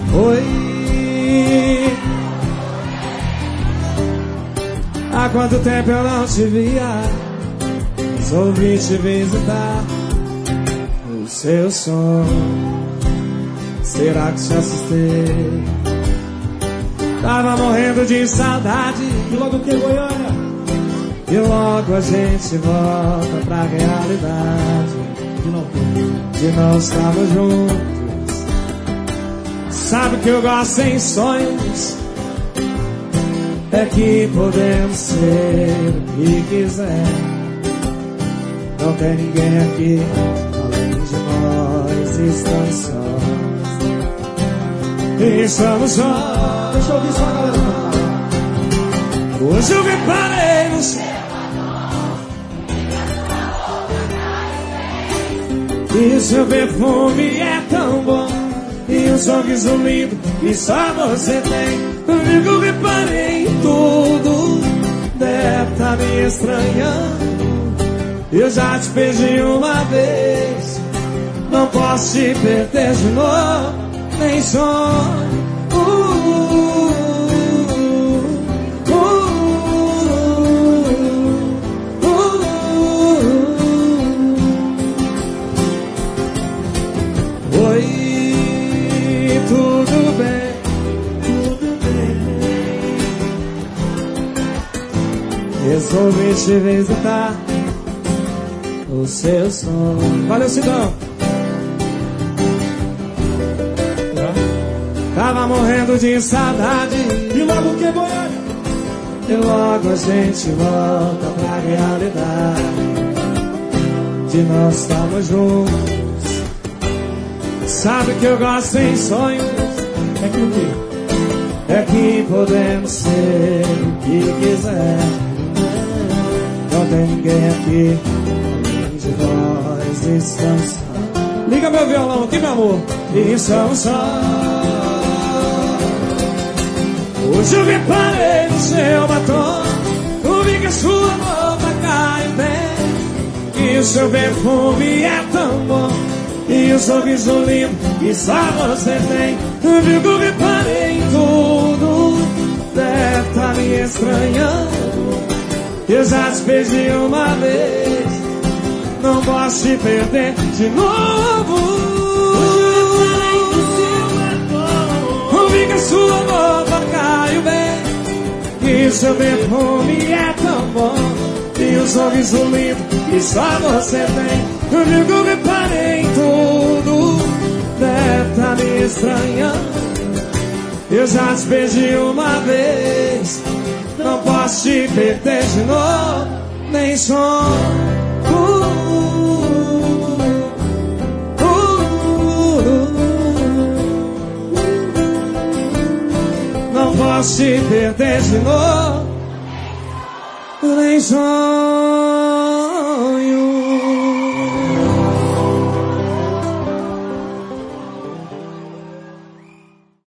Oi, há quanto tempo eu não te via? Resolvi te visitar. O seu som, será que te assustei? Tava morrendo de saudade. E logo que Goiânia? E logo a gente volta pra realidade de não estarmos juntos. Sabe que eu gosto em sonhos, é que podemos ser o que quiser. Não tem ninguém aqui além de nós, estamos sós. E estamos sós. Deixa eu ouvir só a galera. Hoje eu reparei no céu e seu perfume é tão bom, e um sorriso lindo que só você tem. Comigo eu reparei em tudo, deve tá me estranhando. Eu já te perdi uma vez, não posso te perder de novo, nem sonho. Oi, tudo bem, tudo bem. Resolvi te visitar. O seu som. Valeu, Sidão. Tava morrendo de saudade. E logo que Goiânia? E logo a gente volta pra realidade de nós estarmos juntos. Sabe que eu gosto em sonhos, É que o quê? é que podemos ser o que quiser. Não tem ninguém aqui de nós, estamos só. Liga meu violão aqui, meu amor. E estamos só. Hoje eu reparei no seu batom, ouvi que a sua roupa cai bem, e o seu perfume é tão bom, e o sorriso lindo que só você tem. Viu que eu reparei em tudo, deve tá me estranhando. Eu já te perdi uma vez, não posso te perder de novo. Ouvi que a sua roupa caiu bem, e o seu perfume é tão bom, e o sorriso lindo que só você tem. Viu que eu reparei em tudo, deve tá me estranhando. Eu já te perdi uma vez, não posso te perder de novo, nem sonho. Não posso te perder de novo, nem sonho.